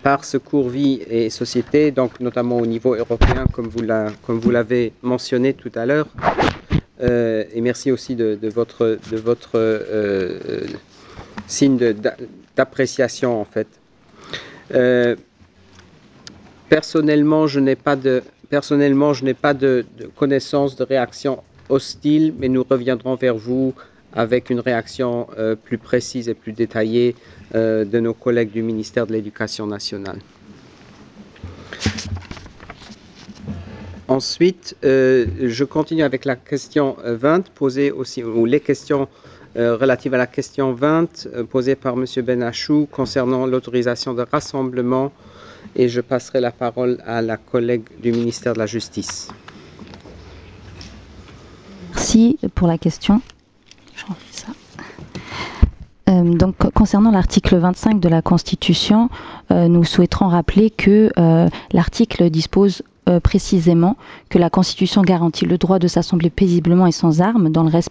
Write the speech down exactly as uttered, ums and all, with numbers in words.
par Secours Vie et Société, donc notamment au niveau européen, comme vous la, comme vous l'avez mentionné tout à l'heure. Euh, et merci aussi de, de votre, de votre euh, signe de, d'appréciation, en fait. Euh, personnellement, je n'ai pas de, personnellement, je n'ai pas de, de connaissance de réaction hostile, mais nous reviendrons vers vous avec une réaction euh, plus précise et plus détaillée euh, de nos collègues du ministère de l'Éducation nationale. Ensuite, euh, je continue avec la question vingt, posée aussi, ou les questions euh, relatives à la question vingt, euh, posée par M. Benachou concernant l'autorisation de rassemblement, et je passerai la parole à la collègue du ministère de la Justice. Merci pour la question. J'en fais ça. Euh, donc, concernant l'article vingt-cinq de la Constitution, euh, nous souhaiterons rappeler que euh, l'article dispose euh, précisément que la Constitution garantit le droit de s'assembler paisiblement et sans armes dans le respect